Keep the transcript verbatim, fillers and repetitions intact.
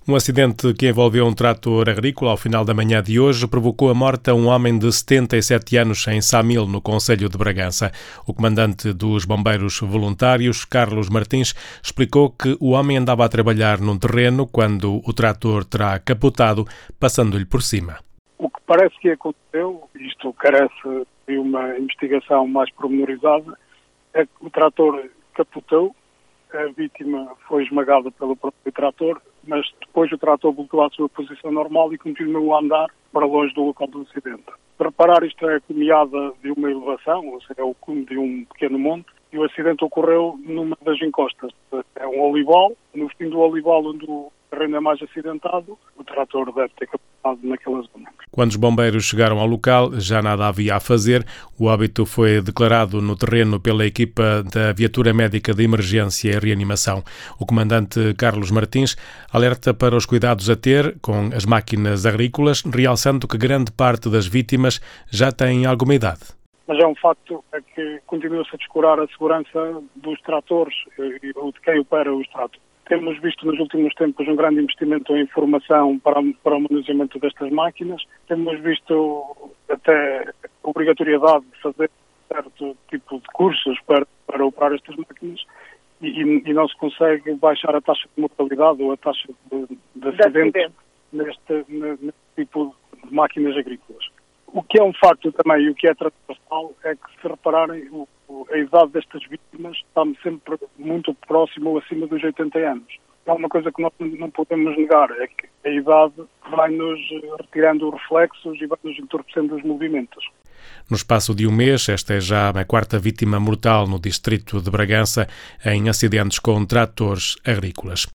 Um acidente que envolveu um trator agrícola ao final da manhã de hoje provocou a morte a um homem de setenta e sete anos em Samil, no concelho de Bragança. O comandante dos bombeiros voluntários, Carlos Martins, explicou que o homem andava a trabalhar num terreno quando o trator terá capotado, passando-lhe por cima. O que parece que aconteceu, isto carece de uma investigação mais pormenorizada, é que o trator capotou, a vítima foi esmagada pelo próprio trator, mas depois o trator voltou à sua posição normal e continuou a andar para longe do local do acidente. Para reparar, isto é a cumeada de uma elevação, ou seja, é o cume de um pequeno monte, e o acidente ocorreu numa das encostas. É um olival, no fim do olival onde o terreno é mais acidentado, o trator deve ter capotado naquela zona. Quando os bombeiros chegaram ao local, já nada havia a fazer. O óbito foi declarado no terreno pela equipa da Viatura Médica de Emergência e Reanimação. O comandante Carlos Martins alerta para os cuidados a ter com as máquinas agrícolas, realçando que grande parte das vítimas já têm alguma idade. Mas é um facto é que continua-se a descurar a segurança dos tratores e de quem opera os tratores. Temos visto nos últimos tempos um grande investimento em formação para, para o manuseamento destas máquinas. Temos visto até a obrigatoriedade de fazer certo tipo de cursos para, para operar estas máquinas e, e não se consegue baixar a taxa de mortalidade ou a taxa de, de acidentes neste, neste tipo de máquinas agrícolas. O que é um facto também e o que é transversal é que, se repararem, o, o, a idade destas vítimas está sempre muito próxima ou acima dos oitenta anos. É uma coisa que nós não podemos negar, é que a idade vai-nos retirando os reflexos e vai-nos entorpecendo os movimentos. No espaço de um mês, esta é já a quarta vítima mortal no distrito de Bragança em acidentes com tratores agrícolas.